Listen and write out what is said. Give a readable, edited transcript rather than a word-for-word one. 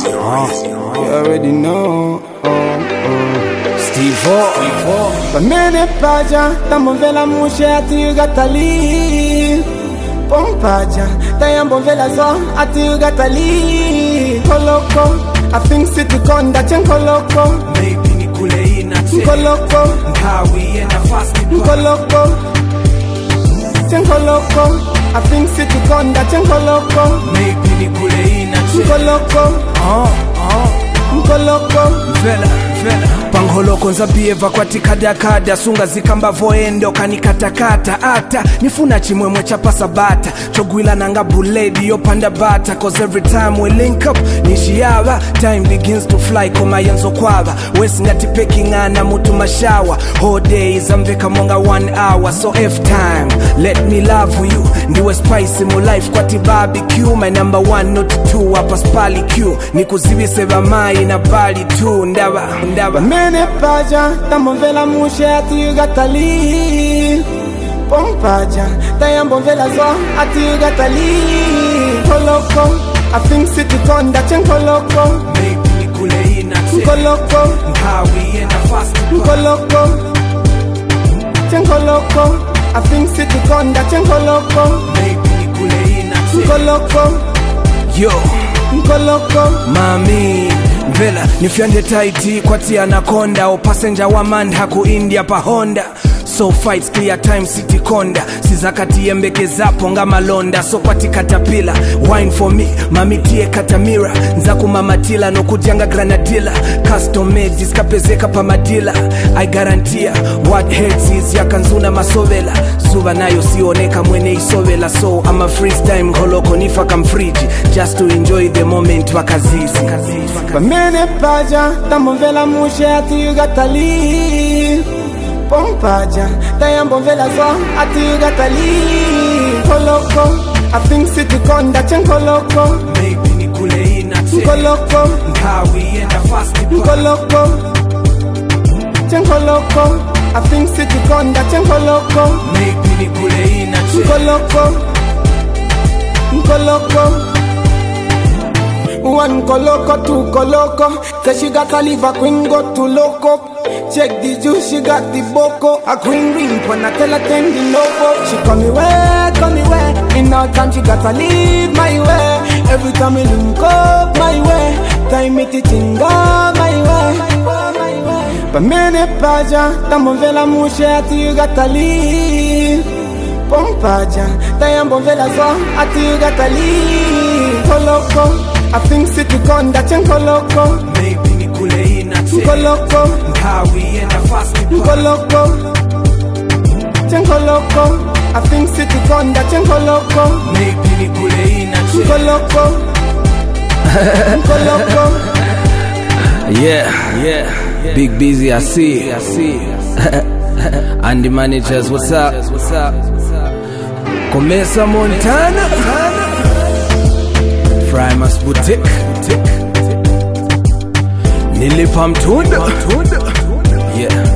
You already know. Steve-O. Bamene paja, tambonvela mushe ati ugatali. Pompaja, tayambonvela zo ati ugatali. Koloko, I think city konda chen koloko. Maybe ni kule inache Koloko, Nkawi ena fasti pa koloko, chen koloko. I think city konda chen koloko. Maybe ni kule inache Koloko, koloko. Vela Pangholoko nzabieva kwa tikada sunga zikamba voende okanikatakata ata nifuna chimwemwe chapasabata chogwila nanga buledi yopanda bata cause every time we link up nishiyava time begins to fly koma yenzo kwava wesingati pekingana mutu mashawa whole days amveka monga 1 hour so F time let me love you ndiwe spicy mu life kwa barbecue my number 1 not 2 hapa spali Q nikuzibise vamai na bali tu ndaba Mene paja, tambonvela mushe ati ugatali. Pompaja, tayambonvela zo ati ugatali. Koloko, I think city konda chen koloko. Maybe ni kule inache Koloko, Nkawi ena fasti pa koloko, chen koloko. I think city konda chen koloko. Maybe ni kule inache Koloko, Yo koloko. Mami Vela nifyande taiti kwa tia anaconda o passenger wa man haku India pa Honda so fights clear time city konda sizakati yembeke zapo nga malonda so kwati katapila wine for me mami tie katamira nzaku mamatila no kujanga granadilla custom made diskapezeka pa madila I guarantee what heads is yakanzuna masovela zuva nayo sioneka mwene isovela so I'm a freestyle holoko nifa kamfriji just to enjoy the moment wakazizi Bamene paja, tambonvela mushe ati ugatali. Pompaja, tayambonvela zo ati ugatali. Koloko, I think city konda chen koloko. Maybe ni kule inache Koloko, Nkawi ena fasti pa koloko, chen koloko. I think city konda chen koloko. Maybe ni kule inache Koloko, koloko. 1 koloko, 2 koloko. Say she got a liver queen go to loco. Check the juice, she got the boko. A queen ring when I tell her 10 the loco. She call me way. In no time she got to leave my way. Every time me link up my way. Time me teaching go my way. Bamene paja, tambonvela mushe ati ugatali. Pompaja, tayambonvela zo ati ugatali. Koloko, I think city konda chen koloko. Maybe ni kule inache Koloko, Nkawi ena fasti pa koloko, chen koloko. I think city konda chen koloko. Maybe ni kule inache Koloko, koloko. Yeah. Big busy, I see. And the managers, what's up? Comesa Montana, Primus Boutique, Nilipam Tunda. Yeah.